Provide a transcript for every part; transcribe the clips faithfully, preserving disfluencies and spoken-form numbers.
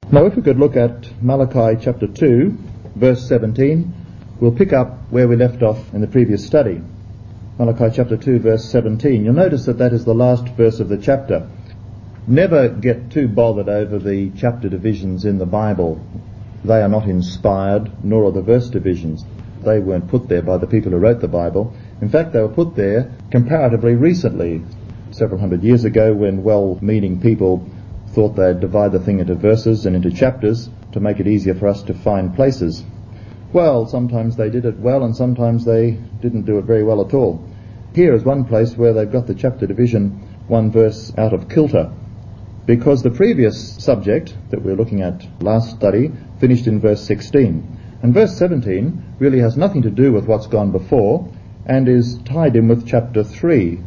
Now if we could look at Malachi chapter two, verse seventeen, we'll pick up where we left off in the previous study. Malachi chapter two, verse seventeen. You'll notice that that is the last verse of the chapter. Never get too bothered over the chapter divisions in the Bible. They are not inspired, nor are the verse divisions. They weren't put there by the people who wrote the Bible. In fact, they were put there comparatively recently, several hundred years ago, when well-meaning people thought they'd divide the thing into verses and into chapters to make it easier for us to find places. Well, sometimes they did it well and sometimes they didn't do it very well at all. Here is one place where they've got the chapter division one verse out of kilter, because the previous subject that we were looking at last study finished in verse sixteen. And verse seventeen really has nothing to do with what's gone before and is tied in with chapter three.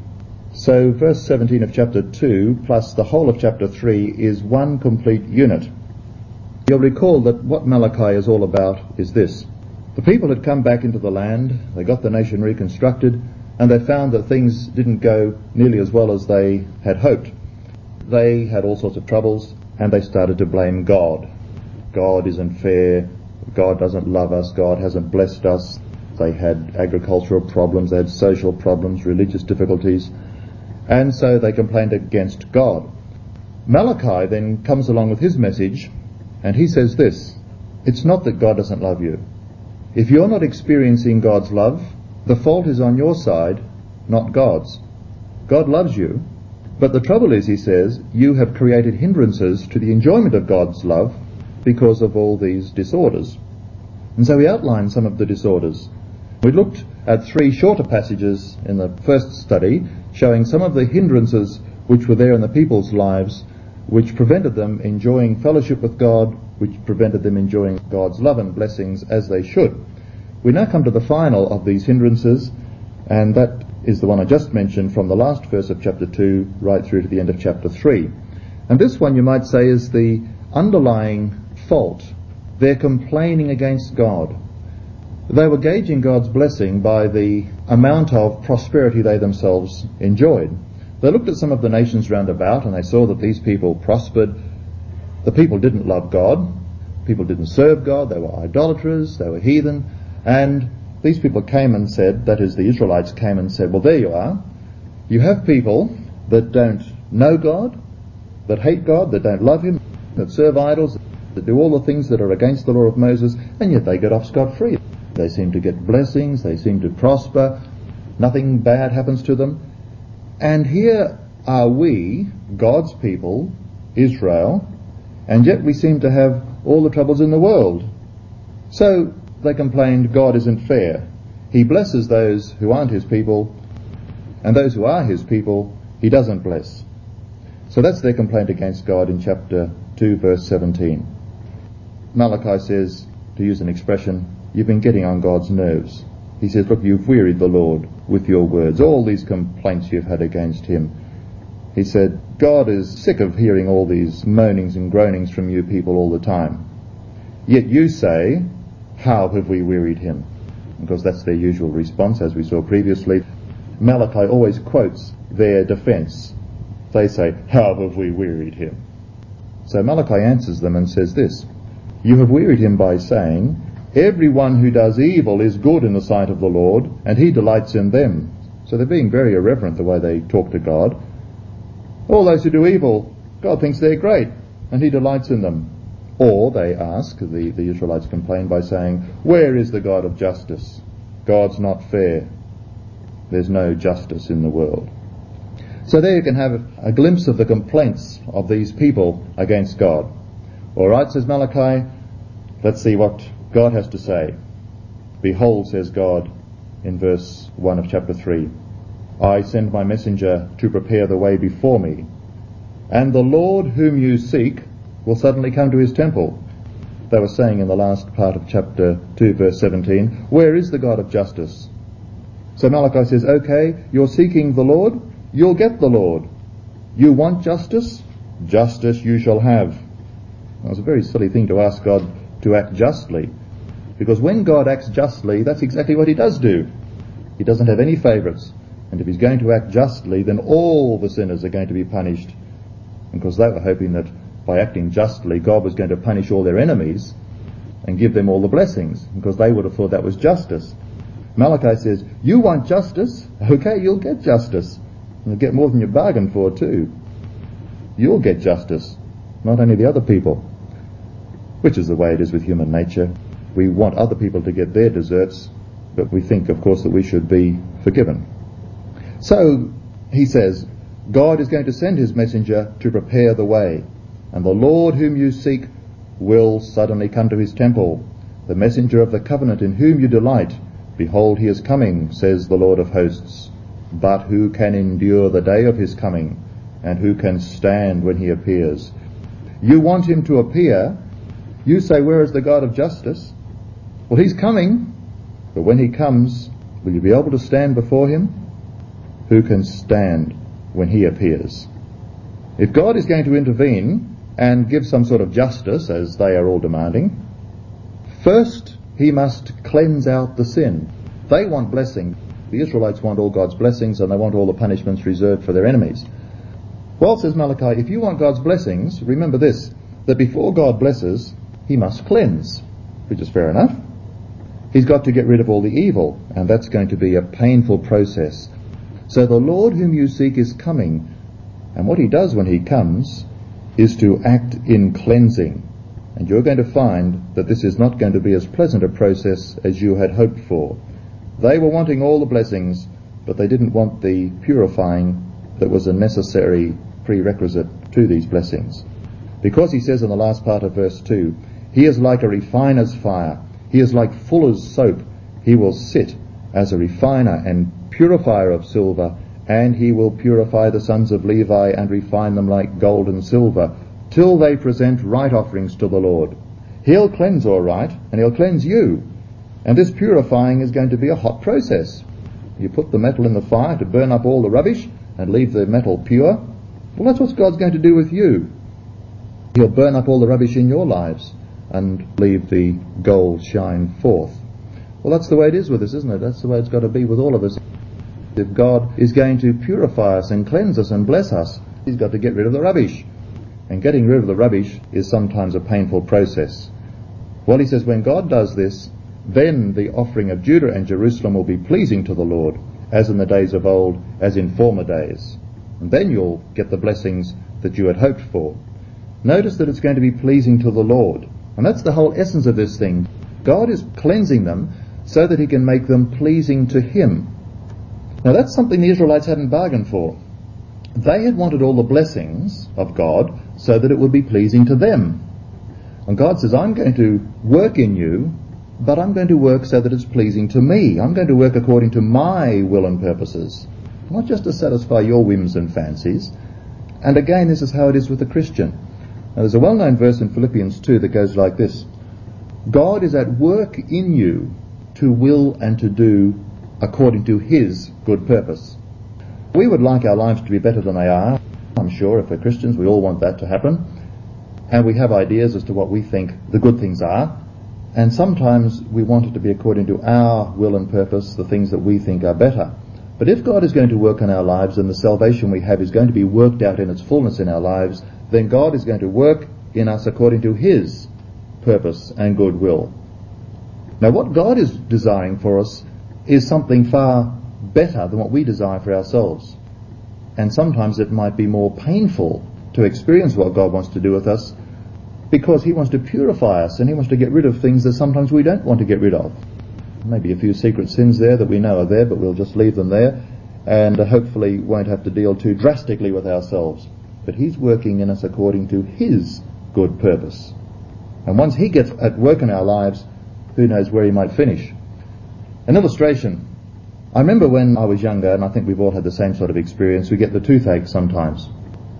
So verse seventeen of chapter two plus the whole of chapter three is one complete unit. You'll recall that what Malachi is all about is this. The people had come back into the land, they got the nation reconstructed, and they found that things didn't go nearly as well as they had hoped. They had all sorts of troubles, and they started to blame God. God isn't fair, God doesn't love us, God hasn't blessed us. They had agricultural problems, they had social problems, religious difficulties, and so they complained against God. Malachi then comes along with his message, and he says this: it's not that God doesn't love you. If you're not experiencing God's love, the fault is on your side, not God's. God loves you, but the trouble is, he says, you have created hindrances to the enjoyment of God's love because of all these disorders. And so he outlined some of the disorders. We looked at three shorter passages in the first study showing some of the hindrances which were there in the people's lives, which prevented them enjoying fellowship with God, which prevented them enjoying God's love and blessings as they should. We now come to the final of these hindrances, and that is the one I just mentioned from the last verse of chapter two right through to the end of chapter three. And this one, you might say, is the underlying fault. They're complaining against God. They were gauging God's blessing by the amount of prosperity they themselves enjoyed. They looked at some of the nations round about and they saw that these people prospered. The people didn't love God. People didn't serve God. They were idolaters. They were heathen. And these people came and said, that is, the Israelites came and said, well, there you are. You have people that don't know God, that hate God, that don't love Him, that serve idols, that do all the things that are against the law of Moses, and yet they get off scot-free. They seem to get blessings, they seem to prosper, nothing bad happens to them. And here are we, God's people, Israel, and yet we seem to have all the troubles in the world. So they complained, God isn't fair. He blesses those who aren't His people, and those who are His people, He doesn't bless. So that's their complaint against God in chapter two, verse seventeen. Malachi says, to use an expression, you've been getting on God's nerves. He says, look, you've wearied the Lord with your words, all these complaints you've had against Him. He said, God is sick of hearing all these moanings and groanings from you people all the time. Yet you say, how have we wearied Him? Because that's their usual response, as we saw previously. Malachi always quotes their defense. They say, how have we wearied Him? So Malachi answers them and says this: you have wearied Him by saying, everyone who does evil is good in the sight of the Lord, and He delights in them. So they're being very irreverent the way they talk to God. All those who do evil, God thinks they're great, and He delights in them. Or they ask, the, the Israelites complain by saying, where is the God of justice? God's not fair. There's no justice in the world. So there you can have a glimpse of the complaints of these people against God. All right, says Malachi, let's see what God has to say. Behold, says God in verse one of chapter three, I send my messenger to prepare the way before me, and the Lord whom you seek will suddenly come to His temple. They were saying in the last part of chapter two, verse seventeen, where is the God of justice? So Malachi says, okay, you're seeking the Lord, you'll get the Lord. You want justice? Justice you shall have. Well, it's a very silly thing to ask God to act justly, because when God acts justly, that's exactly what He does do. He doesn't have any favourites, and if He's going to act justly, then all the sinners are going to be punished, because they were hoping that by acting justly, God was going to punish all their enemies and give them all the blessings, because they would have thought that was justice. Malachi says, you want justice? Okay, you'll get justice. You'll get more than you bargained for too. You'll get justice, not only the other people. Which is the way it is with human nature. We want other people to get their deserts, but we think, of course, that we should be forgiven. So, he says, God is going to send his messenger to prepare the way, and the Lord whom you seek will suddenly come to his temple. The messenger of the covenant in whom you delight, behold, he is coming, says the Lord of hosts. But who can endure the day of his coming, and who can stand when he appears? You want him to appear. You say, where is the God of justice? Well, he's coming, but when he comes, will you be able to stand before him? Who can stand when he appears? If God is going to intervene and give some sort of justice, as they are all demanding, first he must cleanse out the sin. They want blessing. The Israelites want all God's blessings, and they want all the punishments reserved for their enemies. Well, says Malachi, if you want God's blessings, remember this, that before God blesses, he must cleanse, which is fair enough. He's got to get rid of all the evil, and that's going to be a painful process. So the Lord whom you seek is coming, and what he does when he comes is to act in cleansing. And you're going to find that this is not going to be as pleasant a process as you had hoped for. They were wanting all the blessings, but they didn't want the purifying that was a necessary prerequisite to these blessings. Because he says in the last part of verse two, he is like a refiner's fire, he is like fuller's soap, he will sit as a refiner and purifier of silver, and he will purify the sons of Levi and refine them like gold and silver, till they present right offerings to the Lord. He'll cleanse all right, and he'll cleanse you. And this purifying is going to be a hot process. You put the metal in the fire to burn up all the rubbish and leave the metal pure. Well, that's what God's going to do with you. He'll burn up all the rubbish in your lives and leave the gold shine forth. Well, that's the way it is with us, isn't it? That's the way it's got to be with all of us. If God is going to purify us and cleanse us and bless us, he's got to get rid of the rubbish. And getting rid of the rubbish is sometimes a painful process. Well, he says, when God does this, then the offering of Judah and Jerusalem will be pleasing to the Lord, as in the days of old, as in former days. And then you'll get the blessings that you had hoped for. Notice that it's going to be pleasing to the Lord. And that's the whole essence of this thing. God is cleansing them so that he can make them pleasing to him. Now that's something the Israelites hadn't bargained for. They had wanted all the blessings of God so that it would be pleasing to them. And God says, I'm going to work in you, but I'm going to work so that it's pleasing to me. I'm going to work according to my will and purposes, not just to satisfy your whims and fancies. And again, this is how it is with the Christian. Now there's a well-known verse in Philippians two that goes like this. God is at work in you to will and to do according to his good purpose. We would like our lives to be better than they are. I'm sure if we're Christians, we all want that to happen. And we have ideas as to what we think the good things are. And sometimes we want it to be according to our will and purpose, the things that we think are better. But if God is going to work in our lives and the salvation we have is going to be worked out in its fullness in our lives, then God is going to work in us according to his purpose and good will. Now what God is desiring for us is something far better than what we desire for ourselves. And sometimes it might be more painful to experience what God wants to do with us, because he wants to purify us and he wants to get rid of things that sometimes we don't want to get rid of. Maybe a few secret sins there that we know are there, but we'll just leave them there and uh, hopefully won't have to deal too drastically with ourselves. But he's working in us according to his good purpose. And once he gets at work in our lives, who knows where he might finish. An illustration. I remember when I was younger, and I think we've all had the same sort of experience, we get the toothache sometimes.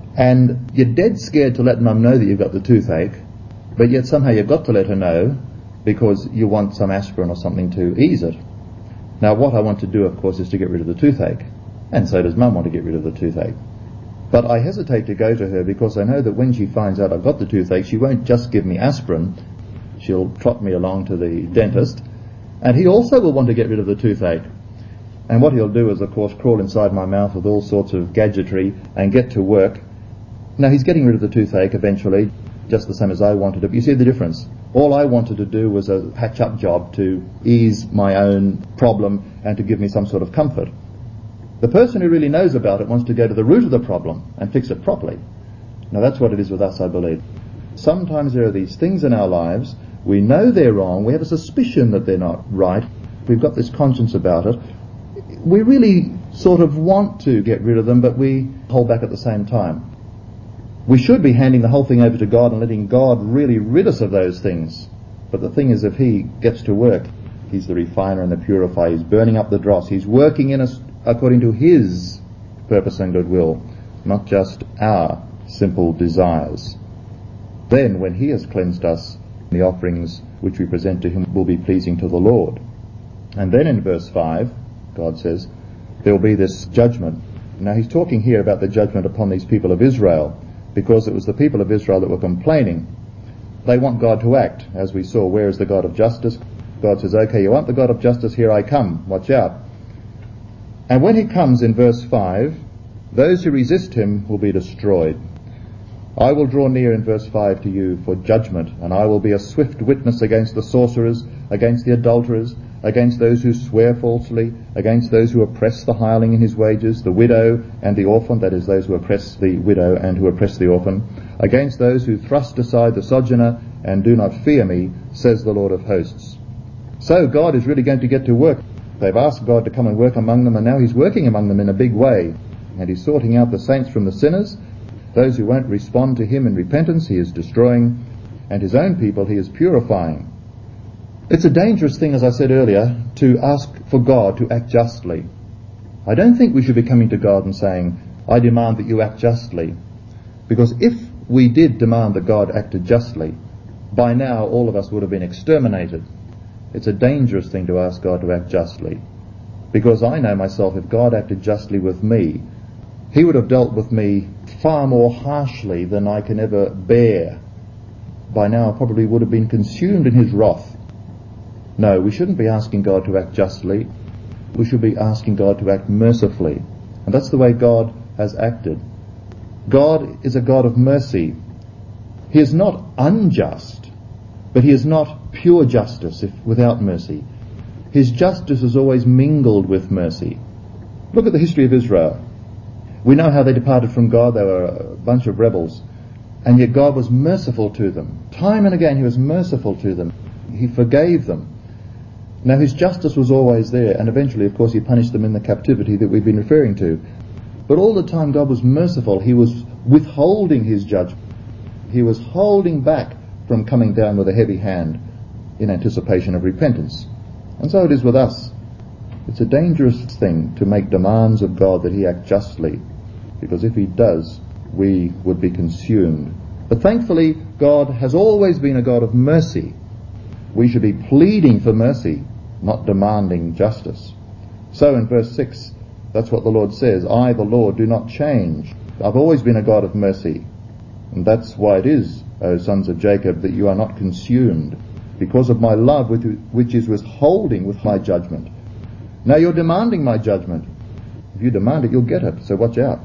And you're dead scared to let mum know that you've got the toothache, but yet somehow you've got to let her know because you want some aspirin or something to ease it. Now what I want to do, of course, is to get rid of the toothache. And so does mum want to get rid of the toothache. But I hesitate to go to her because I know that when she finds out I've got the toothache, she won't just give me aspirin. She'll trot me along to the dentist. And he also will want to get rid of the toothache. And what he'll do is, of course, crawl inside my mouth with all sorts of gadgetry and get to work. Now, he's getting rid of the toothache eventually, just the same as I wanted it. But you see the difference. All I wanted to do was a patch-up job to ease my own problem and to give me some sort of comfort. The person who really knows about it wants to go to the root of the problem and fix it properly. Now, that's what it is with us, I believe. Sometimes there are these things in our lives, we know they're wrong, we have a suspicion that they're not right, we've got this conscience about it, we really sort of want to get rid of them, but we hold back at the same time. We should be handing the whole thing over to God and letting God really rid us of those things. But the thing is, if he gets to work, he's the refiner and the purifier, he's burning up the dross, he's working in us according to his purpose and goodwill, not just our simple desires. Then, when he has cleansed us, the offerings which we present to him will be pleasing to the Lord. And then in verse five, God says, there will be this judgment. Now he's talking here about the judgment upon these people of Israel, because it was the people of Israel that were complaining. They want God to act. As we saw, where is the God of justice? God says, okay, you want the God of justice? Here I come. Watch out. And when he comes in verse five, those who resist him will be destroyed. I will draw near in verse five to you for judgment, and I will be a swift witness against the sorcerers, against the adulterers, against those who swear falsely, against those who oppress the hireling in his wages, the widow and the orphan, that is, those who oppress the widow and who oppress the orphan, against those who thrust aside the sojourner and do not fear me, says the Lord of hosts. So God is really going to get to work. They've asked God to come and work among them, and now he's working among them in a big way. And he's sorting out the saints from the sinners. Those who won't respond to him in repentance, he is destroying. And his own people he is purifying. It's a dangerous thing, as I said earlier, to ask for God to act justly. I don't think we should be coming to God and saying, I demand that you act justly. Because if we did demand that God acted justly, by now all of us would have been exterminated. It's a dangerous thing to ask God to act justly. Because I know myself, if God acted justly with me, he would have dealt with me far more harshly than I can ever bear. By now I probably would have been consumed in his wrath. No, we shouldn't be asking God to act justly. We should be asking God to act mercifully. And that's the way God has acted. God is a God of mercy. He is not unjust, but he is not pure justice if without mercy. His justice is always mingled with mercy. Look at the history of Israel. We know how they departed from God. They were a bunch of rebels. And yet God was merciful to them. Time and again he was merciful to them. He forgave them. Now his justice was always there, and eventually of course he punished them in the captivity that we've been referring to. But all the time God was merciful. He was withholding his judgment. He was holding back from coming down with a heavy hand in anticipation of repentance. And so it is with us. It's a dangerous thing to make demands of God that he act justly, because if he does, we would be consumed. But thankfully, God has always been a God of mercy. We should be pleading for mercy, not demanding justice. So in verse six, that's what the Lord says, I, the Lord, do not change. I've always been a God of mercy. And that's why it is, O sons of Jacob, that you are not consumed, because of my love which is withholding with my judgment. Now you're demanding my judgment. If you demand it, you'll get it, so watch out.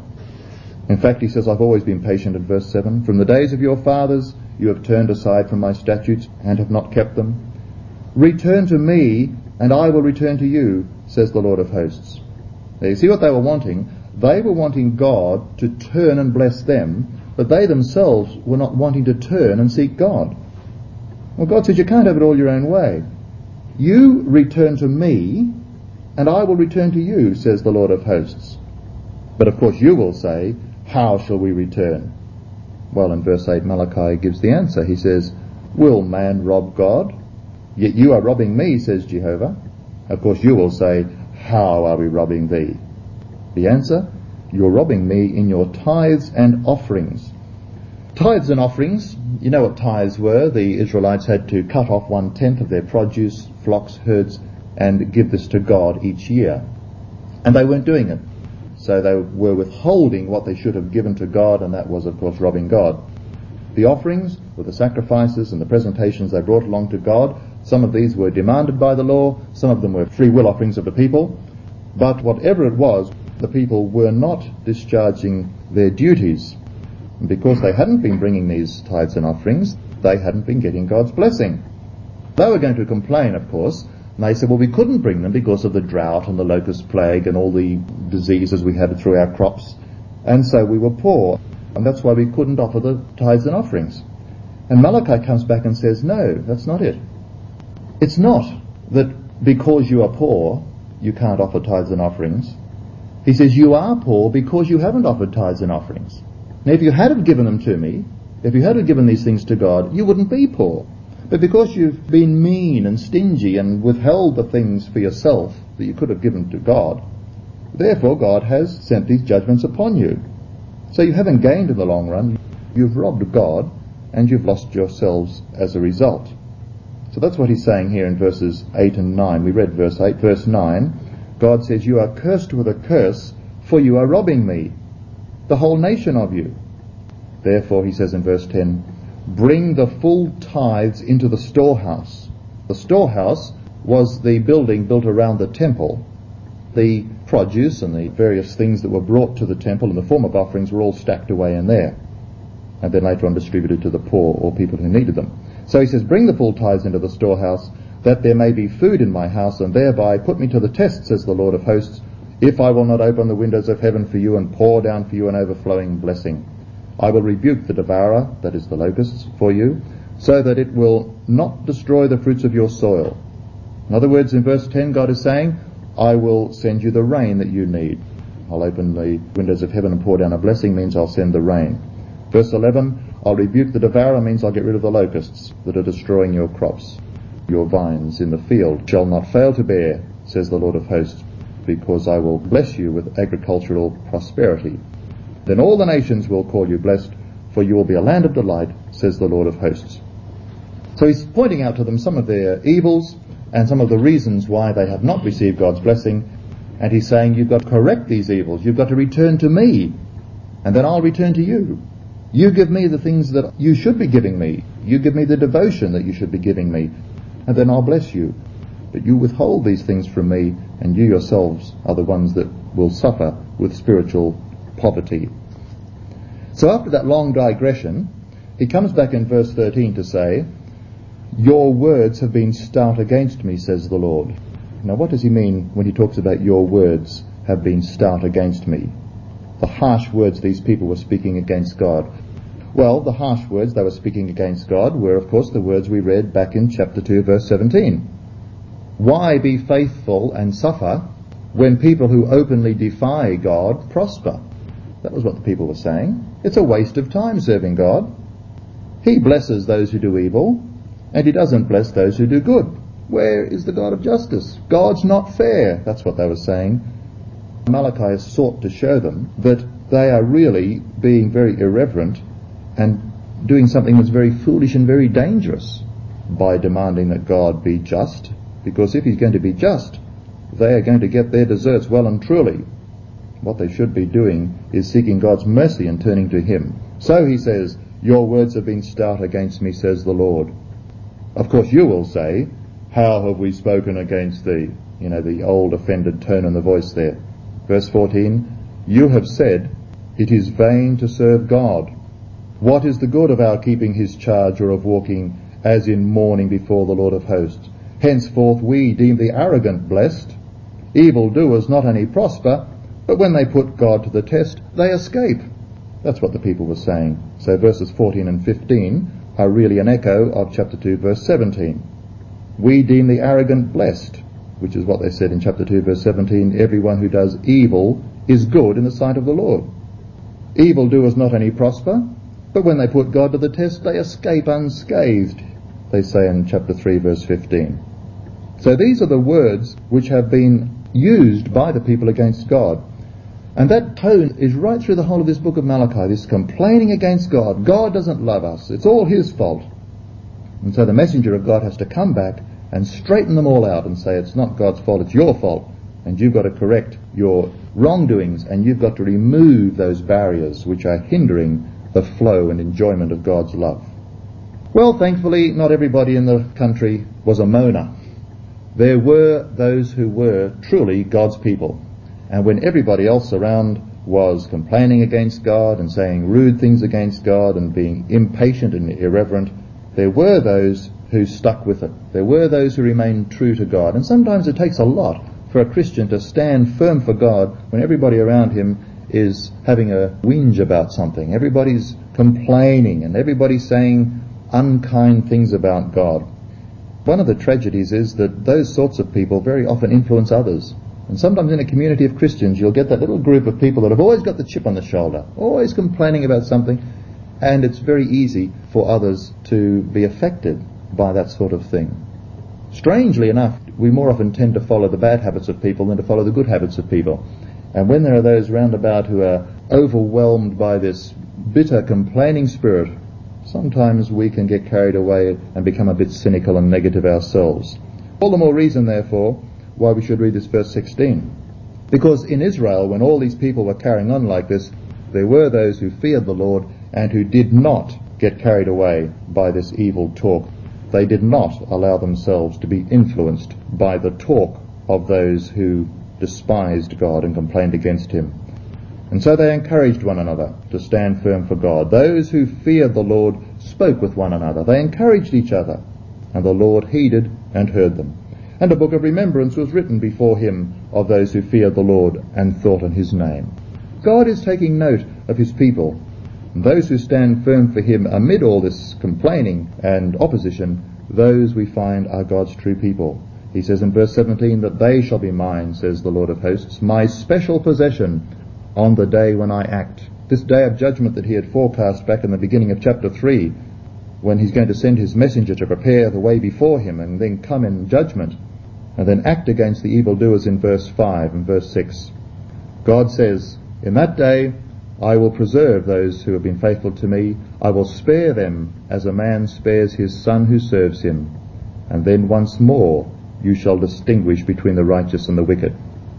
In fact, he says, I've always been patient in verse seven. From the days of your fathers, you have turned aside from my statutes and have not kept them. Return to me, and I will return to you, says the Lord of hosts. Now you see what they were wanting? They were wanting God to turn and bless them, but they themselves were not wanting to turn and seek God. Well, God says, you can't have it all your own way. You return to me, and I will return to you, says the Lord of hosts. But of course you will say, how shall we return? Well, in verse eight, Malachi gives the answer. He says, will man rob God? Yet you are robbing me, says Jehovah. Of course you will say, how are we robbing thee? The answer, you're robbing me in your tithes and offerings. Tithes and offerings, you know what tithes were. The Israelites had to cut off one-tenth of their produce, flocks, herds, and give this to God each year. And they weren't doing it. So they were withholding what they should have given to God, and that was, of course, robbing God. The offerings were the sacrifices and the presentations they brought along to God. Some of these were demanded by the law, some of them were free will offerings of the people. But whatever it was, the people were not discharging their duties. And because they hadn't been bringing these tithes and offerings, they hadn't been getting God's blessing. They were going to complain, of course, and they said, well, we couldn't bring them because of the drought and the locust plague and all the diseases we had through our crops, and so we were poor, and that's why we couldn't offer the tithes and offerings. And Malachi comes back and says, no, that's not it. It's not that because you are poor, you can't offer tithes and offerings. He says, you are poor because you haven't offered tithes and offerings. Now, if you had have given them to me, if you had have given these things to God, you wouldn't be poor. But because you've been mean and stingy and withheld the things for yourself that you could have given to God, therefore God has sent these judgments upon you. So you haven't gained in the long run. You've robbed God and you've lost yourselves as a result. So that's what he's saying here in verses eight and nine. We read verse eight. Verse nine, God says, you are cursed with a curse, for you are robbing me, the whole nation of you. Therefore, he says in verse ten, bring the full tithes into the storehouse. The storehouse was the building built around the temple. The produce and the various things that were brought to the temple in the form of offerings were all stacked away in there, and then later on distributed to the poor or people who needed them. So he says, bring the full tithes into the storehouse, that there may be food in my house, and thereby put me to the test, says the Lord of hosts, if I will not open the windows of heaven for you and pour down for you an overflowing blessing. I will rebuke the devourer, that is the locusts, for you, so that it will not destroy the fruits of your soil. In other words, in verse ten, God is saying, I will send you the rain that you need. I'll open the windows of heaven and pour down a blessing means I'll send the rain. Verse eleven, I'll rebuke the devourer means I'll get rid of the locusts that are destroying your crops. Your vines in the field shall not fail to bear, says the Lord of hosts, because I will bless you with agricultural prosperity. Then all the nations will call you blessed, for you will be a land of delight, says the Lord of hosts. So he's pointing out to them some of their evils and some of the reasons why they have not received God's blessing, and he's saying, you've got to correct these evils, you've got to return to me, and then I'll return to you. You give me the things that you should be giving me, you give me the devotion that you should be giving me, and then I'll bless you. But you withhold these things from me, and you yourselves are the ones that will suffer with spiritual poverty. So after that long digression, he comes back in verse thirteen to say, your words have been stout against me, says the Lord. Now what does he mean when he talks about your words have been stout against me? The harsh words these people were speaking against God. Well, the harsh words they were speaking against God were, of course, the words we read back in chapter two, verse seventeen. Why be faithful and suffer when people who openly defy God prosper? That was what the people were saying. It's a waste of time serving God. He blesses those who do evil, and he doesn't bless those who do good. Where is the God of justice? God's not fair. That's what they were saying. Malachi has sought to show them that they are really being very irreverent and doing something that's very foolish and very dangerous by demanding that God be just, because if he's going to be just, they are going to get their deserts well and truly. What they should be doing is seeking God's mercy and turning to him. So he says, your words have been stout against me, says the Lord. Of course you will say, how have we spoken against thee? You know, the old offended tone in the voice there. Verse fourteen, you have said, it is vain to serve God. What is the good of our keeping his charge, or of walking as in mourning before the Lord of hosts? Henceforth we deem the arrogant blessed. Evildoers not only prosper, but when they put God to the test, they escape. That's what the people were saying. So verses fourteen and fifteen are really an echo of chapter two, verse seventeen. We deem the arrogant blessed, which is what they said in chapter two, verse seventeen. Everyone who does evil is good in the sight of the Lord. Evildoers not only prosper, but when they put God to the test, they escape unscathed, they say in chapter three, verse fifteen. So these are the words which have been used by the people against God. And that tone is right through the whole of this book of Malachi, this complaining against God. God doesn't love us. It's all his fault. And so the messenger of God has to come back and straighten them all out and say, it's not God's fault, it's your fault. And you've got to correct your wrongdoings, and you've got to remove those barriers which are hindering the flow and enjoyment of God's love. Well, thankfully, not everybody in the country was a moaner. There were those who were truly God's people. And when everybody else around was complaining against God and saying rude things against God and being impatient and irreverent, there were those who stuck with it. There were those who remained true to God. And sometimes it takes a lot for a Christian to stand firm for God when everybody around him is having a whinge about something. Everybody's complaining and everybody's saying unkind things about God. One of the tragedies is that those sorts of people very often influence others. And sometimes in a community of Christians you'll get that little group of people that have always got the chip on the shoulder, always complaining about something, and it's very easy for others to be affected by that sort of thing. Strangely enough, we more often tend to follow the bad habits of people than to follow the good habits of people. And when there are those round about who are overwhelmed by this bitter complaining spirit, sometimes we can get carried away and become a bit cynical and negative ourselves. All the more reason, therefore, why we should read this verse sixteen. Because in Israel, when all these people were carrying on like this, there were those who feared the Lord and who did not get carried away by this evil talk. They did not allow themselves to be influenced by the talk of those who despised God and complained against him. And so they encouraged one another to stand firm for God. Those who feared the Lord spoke with one another. They encouraged each other, and the Lord heeded and heard them. And a book of remembrance was written before him of those who feared the Lord and thought on his name. God is taking note of his people. And those who stand firm for him amid all this complaining and opposition, those we find are God's true people. He says in verse seventeen that they shall be mine, says the Lord of hosts, my special possession on the day when I act. This day of judgment that he had forecast back in the beginning of chapter three, when he's going to send his messenger to prepare the way before him and then come in judgment and then act against the evildoers in verse five and verse six. God says, in that day I will preserve those who have been faithful to me. I will spare them as a man spares his son who serves him. And then once more you shall distinguish between the righteous and the wicked.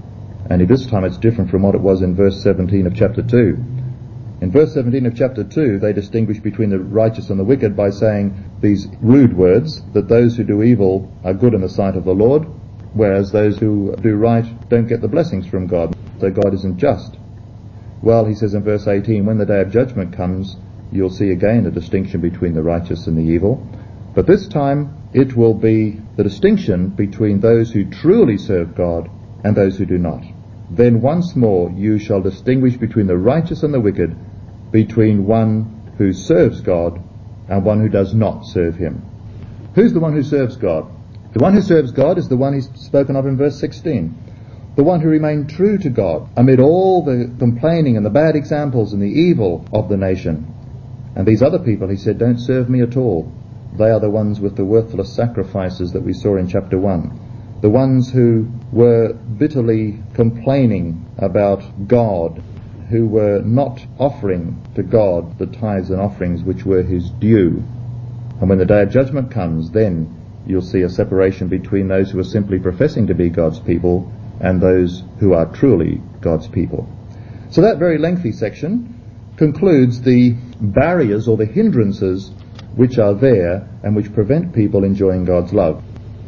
And this time it's different from what it was in verse seventeen of chapter two. In verse seventeen of chapter two, they distinguish between the righteous and the wicked by saying these rude words, that those who do evil are good in the sight of the Lord, whereas those who do right don't get the blessings from God. So God isn't just. Well, he says in verse eighteen, when the day of judgment comes, you'll see again a distinction between the righteous and the evil. But this time it will be the distinction between those who truly serve God and those who do not. Then once more you shall distinguish between the righteous and the wicked, between one who serves God and one who does not serve him. Who's the one who serves God? The one who serves God is the one he's spoken of in verse sixteen. The one who remained true to God amid all the complaining and the bad examples and the evil of the nation. And these other people, he said, don't serve me at all. They are the ones with the worthless sacrifices that we saw in chapter one. The ones who were bitterly complaining about God, who were not offering to God the tithes and offerings which were his due. And when the day of judgment comes, then you'll see a separation between those who are simply professing to be God's people and those who are truly God's people. So that very lengthy section concludes the barriers or the hindrances which are there and which prevent people enjoying God's love.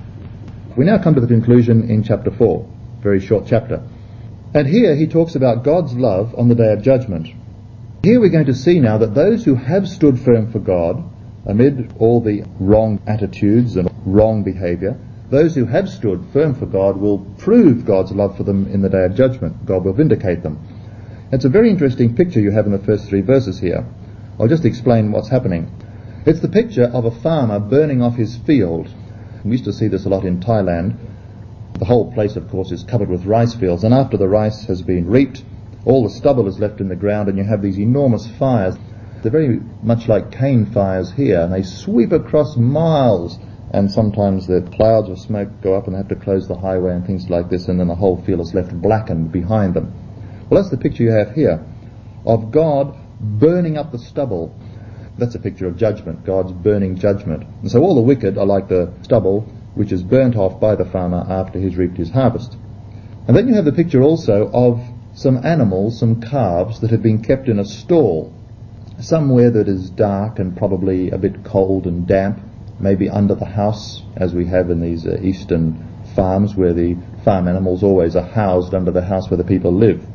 We now come to the conclusion in chapter four, very short chapter. And here he talks about God's love on the day of judgment. Here we're going to see now that those who have stood firm for God amid all the wrong attitudes and wrong behaviour, those who have stood firm for God will prove God's love for them in the day of judgment. God will vindicate them. It's a very interesting picture you have in the first three verses here. I'll just explain what's happening. It's the picture of a farmer burning off his field. We used to see this a lot in Thailand. The whole place, of course, is covered with rice fields, and after the rice has been reaped, all the stubble is left in the ground, and you have these enormous fires. They're very much like cane fires here, and they sweep across miles, and sometimes the clouds of smoke go up and they have to close the highway and things like this, and then the whole field is left blackened behind them. Well, that's the picture you have here of God burning up the stubble. That's a picture of judgment, God's burning judgment. And so all the wicked are like the stubble which is burnt off by the farmer after he's reaped his harvest. And then you have the picture also of some animals, some calves that have been kept in a stall, somewhere that is dark and probably a bit cold and damp, maybe under the house, as we have in these uh, eastern farms where the farm animals always are housed under the house where the people live.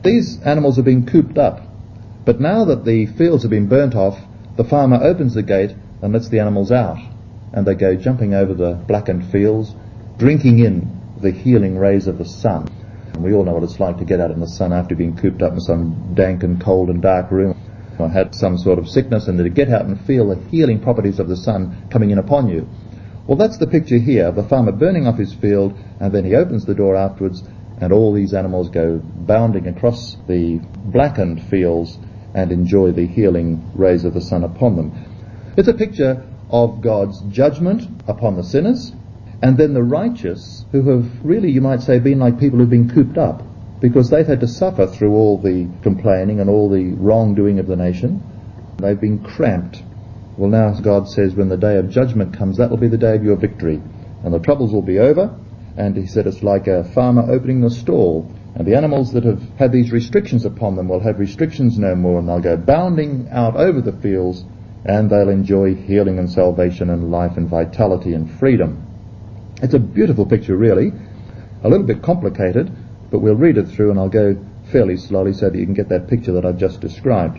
These animals have been cooped up, but now that the fields have been burnt off, the farmer opens the gate and lets the animals out, and they go jumping over the blackened fields, drinking in the healing rays of the sun. And we all know what it's like to get out in the sun after being cooped up in some dank and cold and dark room, or had some sort of sickness, and to get out and feel the healing properties of the sun coming in upon you. Well, that's the picture here of the farmer burning off his field, and then he opens the door afterwards, and all these animals go bounding across the blackened fields and enjoy the healing rays of the sun upon them. It's a picture of God's judgment upon the sinners, and then the righteous, who have really, you might say, been like people who've been cooped up, because they've had to suffer through all the complaining and all the wrongdoing of the nation. They've been cramped. Well, now God says when the day of judgment comes, that will be the day of your victory, and the troubles will be over. And he said it's like a farmer opening the stall, and the animals that have had these restrictions upon them will have restrictions no more, and they'll go bounding out over the fields, and they'll enjoy healing and salvation and life and vitality and freedom. It's a beautiful picture, really. A little bit complicated, but we'll read it through, and I'll go fairly slowly so that you can get that picture that I've just described.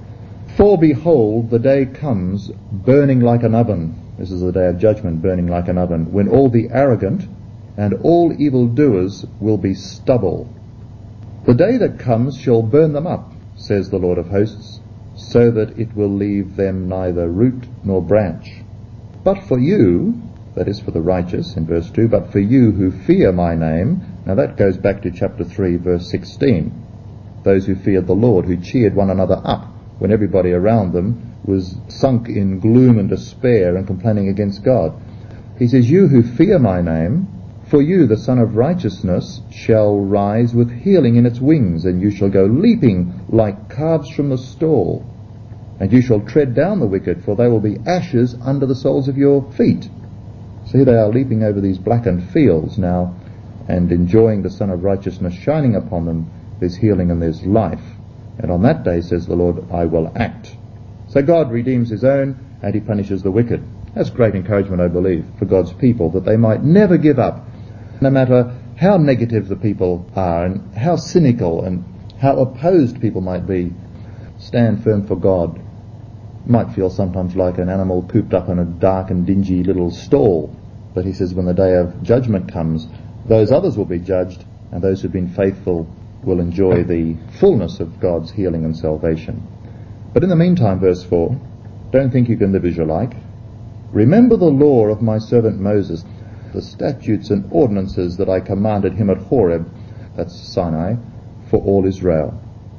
For behold, the day comes, burning like an oven. This is the day of judgment, burning like an oven, when all the arrogant and all evildoers will be stubble. The day that comes shall burn them up, says the Lord of hosts, so that it will leave them neither root nor branch. But for you, that is for the righteous in verse two, but for you who fear my name, now that goes back to chapter three, verse sixteen. Those who feared the Lord, who cheered one another up when everybody around them was sunk in gloom and despair and complaining against God. He says, you who fear my name, for you the Son of Righteousness shall rise with healing in its wings, and you shall go leaping like calves from the stall. And you shall tread down the wicked, for they will be ashes under the soles of your feet. So here they are leaping over these blackened fields now, and enjoying the Son of Righteousness shining upon them. There's healing and there's life. And on that day, says the Lord, I will act. So God redeems his own, and he punishes the wicked. That's great encouragement, I believe, for God's people, that they might never give up, no matter how negative the people are, and how cynical and how opposed people might be. Stand firm for God. Might feel sometimes like an animal cooped up in a dark and dingy little stall. But he says when the day of judgment comes, those others will be judged, and those who've been faithful will enjoy the fullness of God's healing and salvation. But in the meantime, verse four, don't think you can live as you like. Remember the law of my servant Moses, the statutes and ordinances that I commanded him at Horeb, that's Sinai, for all Israel.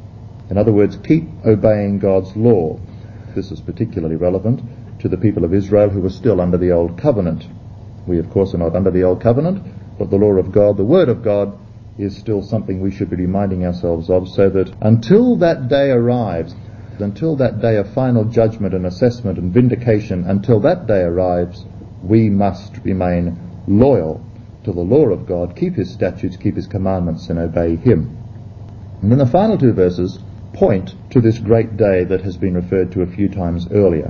In other words, keep obeying God's law. This is particularly relevant to the people of Israel who were still under the old covenant. We, of course, are not under the old covenant, but the law of God, the word of God, is still something we should be reminding ourselves of, so that until that day arrives, until that day of final judgment and assessment and vindication, until that day arrives, we must remain loyal to the law of God, keep his statutes, keep his commandments, and obey him. And then the final two verses point to this great day that has been referred to a few times earlier.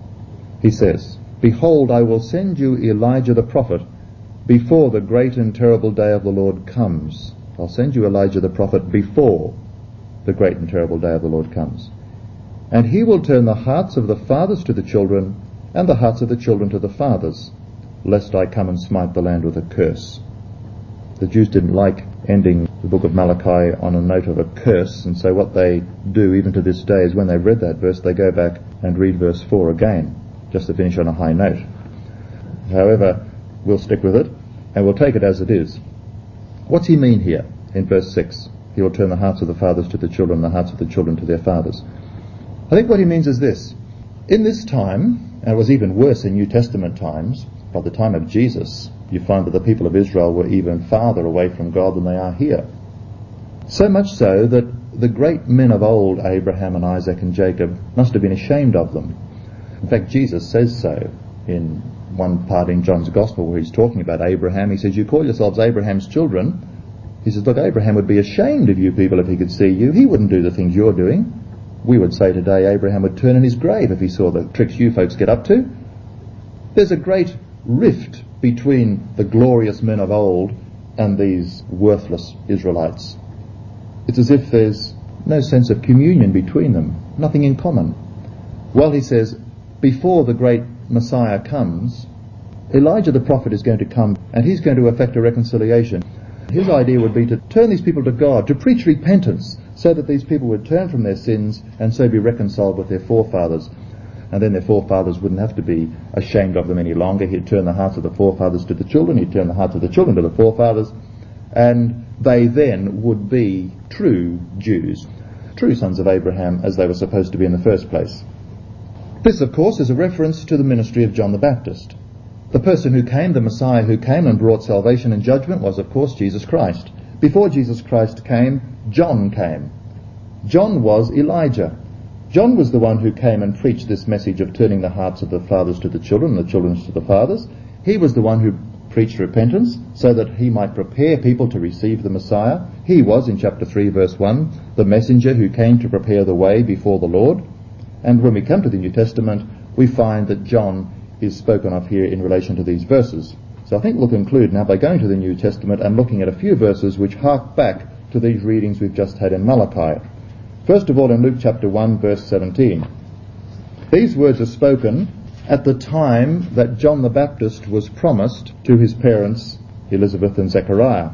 He says, Behold, I will send you Elijah the prophet before the great and terrible day of the Lord comes. I'll send you Elijah the prophet before the great and terrible day of the Lord comes. And he will turn the hearts of the fathers to the children, and the hearts of the children to the fathers, lest I come and smite the land with a curse. The Jews didn't like ending the book of Malachi on a note of a curse, and so what they do even to this day is when they've read that verse, they go back and read verse four again, just to finish on a high note. However, we'll stick with it, and we'll take it as it is. What's he mean here in verse six? He will turn the hearts of the fathers to the children, and the hearts of the children to their fathers. I think what he means is this. In this time, and it was even worse in New Testament times, by the time of Jesus, you find that the people of Israel were even farther away from God than they are here. So much so that the great men of old, Abraham and Isaac and Jacob, must have been ashamed of them. In fact, Jesus says so in one part in John's Gospel where he's talking about Abraham. He says, you call yourselves Abraham's children. He says, look, Abraham would be ashamed of you people if he could see you. He wouldn't do the things you're doing. We would say today Abraham would turn in his grave if he saw the tricks you folks get up to. There's a great rift between the glorious men of old and these worthless Israelites. It's as if there's no sense of communion between them, nothing in common. Well, he says, before the great Messiah comes, Elijah the prophet is going to come and he's going to effect a reconciliation. His idea would be to turn these people to God, to preach repentance, so that these people would turn from their sins and so be reconciled with their forefathers. And then their forefathers wouldn't have to be ashamed of them any longer. He'd turn the hearts of the forefathers to the children, he'd turn the hearts of the children to the forefathers, and they then would be true Jews, true sons of Abraham, as they were supposed to be in the first place. This, of course, is a reference to the ministry of John the Baptist. The person who came, the Messiah who came and brought salvation and judgment, was, of course, Jesus Christ. Before Jesus Christ came, John came. John was Elijah. John was the one who came and preached this message of turning the hearts of the fathers to the children and the children to the fathers. He was the one who preached repentance so that he might prepare people to receive the Messiah. He was, in chapter three, verse one, the messenger who came to prepare the way before the Lord. And when we come to the New Testament, we find that John is spoken of here in relation to these verses. So I think we'll conclude now by going to the New Testament and looking at a few verses which hark back to these readings we've just had in Malachi. First of all, in Luke chapter one, verse seventeen. These words are spoken at the time that John the Baptist was promised to his parents, Elizabeth and Zechariah.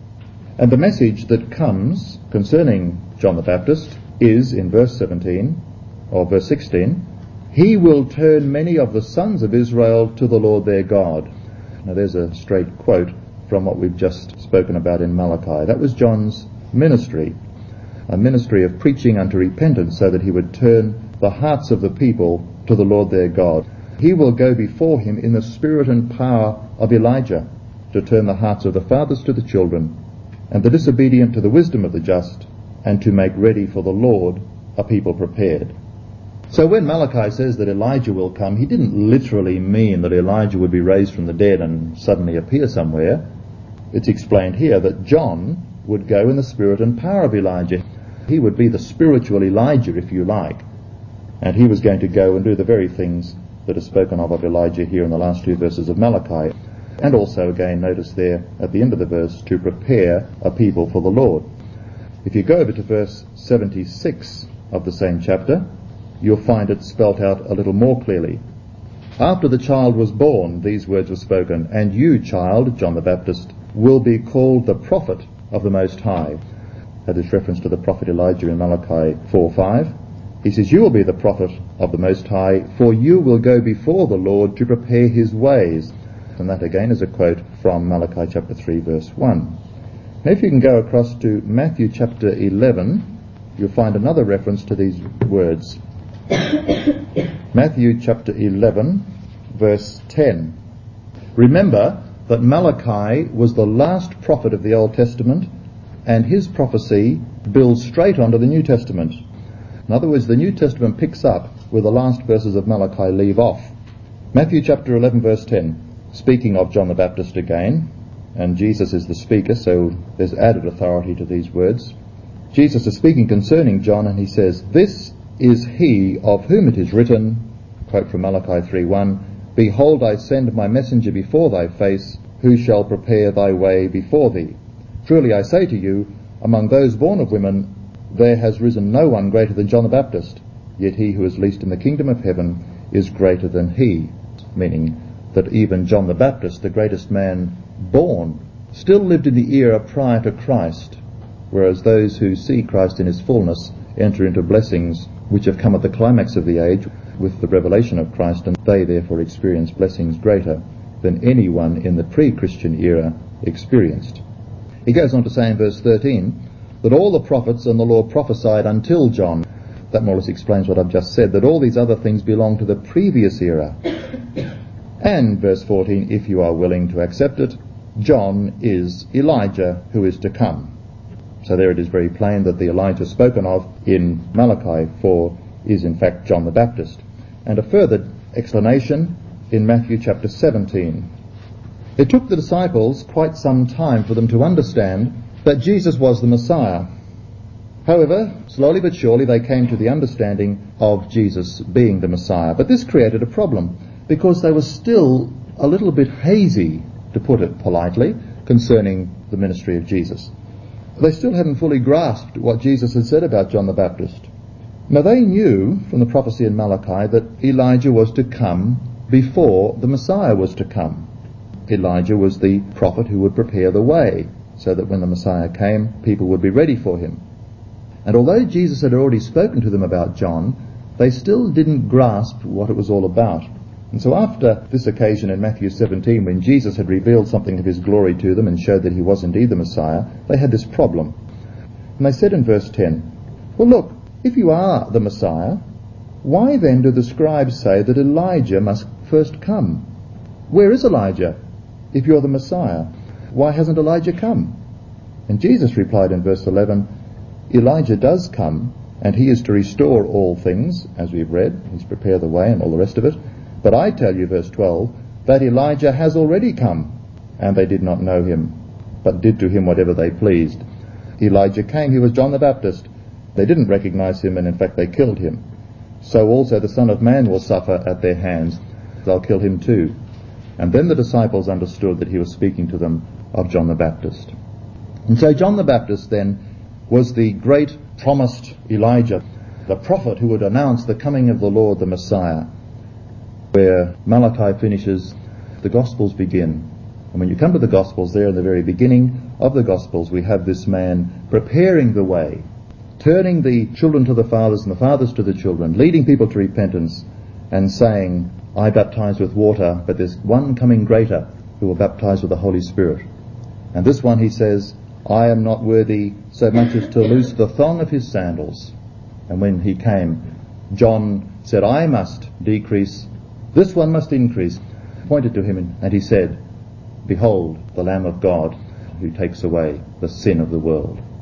And the message that comes concerning John the Baptist is, in verse seventeen, or verse sixteen, he will turn many of the sons of Israel to the Lord their God. Now there's a straight quote from what we've just spoken about in Malachi. That was John's ministry, a ministry of preaching unto repentance so that he would turn the hearts of the people to the Lord their God. He will go before him in the spirit and power of Elijah to turn the hearts of the fathers to the children and the disobedient to the wisdom of the just, and to make ready for the Lord a people prepared. So when Malachi says that Elijah will come, he didn't literally mean that Elijah would be raised from the dead and suddenly appear somewhere. It's explained here that John would go in the spirit and power of Elijah. He would be the spiritual Elijah, if you like, and he was going to go and do the very things that are spoken of of Elijah here in the last two verses of Malachi. And also, again, notice there at the end of the verse, to prepare a people for the Lord. If you go over to verse seventy-six of the same chapter, you'll find it spelt out a little more clearly. After the child was born, these words were spoken, and you, child, John the Baptist, will be called the prophet of the Most High. That is reference to the prophet Elijah in Malachi four five. He says, you will be the prophet of the Most High, for you will go before the Lord to prepare his ways. And that again is a quote from Malachi chapter three, verse one. Now if you can go across to Matthew chapter eleven, you'll find another reference to these words. Matthew chapter eleven, verse ten. Remember that Malachi was the last prophet of the Old Testament, and his prophecy builds straight onto the New Testament. In other words, the New Testament picks up where the last verses of Malachi leave off. Matthew chapter eleven, verse ten, speaking of John the Baptist again, and Jesus is the speaker, so there's added authority to these words. Jesus is speaking concerning John, and he says, this is he of whom it is written, quote from Malachi three one, behold, I send my messenger before thy face, who shall prepare thy way before thee. Truly I say to you, among those born of women, there has risen no one greater than John the Baptist, yet he who is least in the kingdom of heaven is greater than he. Meaning that even John the Baptist, the greatest man born, still lived in the era prior to Christ, whereas those who see Christ in his fullness enter into blessings which have come at the climax of the age with the revelation of Christ, and they therefore experience blessings greater than anyone in the pre-Christian era experienced. He goes on to say in verse thirteen that all the prophets and the law prophesied until John. That more or less explains what I've just said, that all these other things belong to the previous era. And verse fourteen, if you are willing to accept it, John is Elijah who is to come. So there it is very plain that the Elijah spoken of in Malachi four is in fact John the Baptist. And a further explanation in Matthew chapter seventeen. It took the disciples quite some time for them to understand that Jesus was the Messiah. However, slowly but surely they came to the understanding of Jesus being the Messiah. But this created a problem, because they were still a little bit hazy, to put it politely, concerning the ministry of Jesus. they still hadn't fully grasped what Jesus had said about John the Baptist. Now they knew from the prophecy in Malachi that Elijah was to come before the Messiah was to come. Elijah was the prophet who would prepare the way so that when the Messiah came, people would be ready for him. And although Jesus had already spoken to them about John, they still didn't grasp what it was all about. And so after this occasion in Matthew seventeen, when Jesus had revealed something of his glory to them and showed that he was indeed the Messiah, they had this problem. And they said in verse ten, "Well, look, if you are the Messiah, why then do the scribes say that Elijah must first come? Where is Elijah? If you're the Messiah, why hasn't Elijah come?" And Jesus replied in verse eleven, "Elijah does come, and he is to restore all things," as we've read. He's to prepare the way and all the rest of it. "But I tell you," verse twelve, "that Elijah has already come, and they did not know him, but did to him whatever they pleased." Elijah came, he was John the Baptist. They didn't recognize him, and in fact they killed him. So also the Son of Man will suffer at their hands. They'll kill him too. And then the disciples understood that he was speaking to them of John the Baptist. And so John the Baptist then was the great promised Elijah, the prophet who would announce the coming of the Lord, the Messiah. Where Malachi finishes, the Gospels begin. And when you come to the Gospels, there in the very beginning of the Gospels, we have this man preparing the way, turning the children to the fathers and the fathers to the children, leading people to repentance, and saying, "I baptize with water, but there's one coming greater who will baptize with the Holy Spirit." And this one, he says, "I am not worthy so much as to loose the thong of his sandals." And when he came, John said, "I must decrease, this one must increase," pointed to him, and he said, "Behold, the Lamb of God who takes away the sin of the world."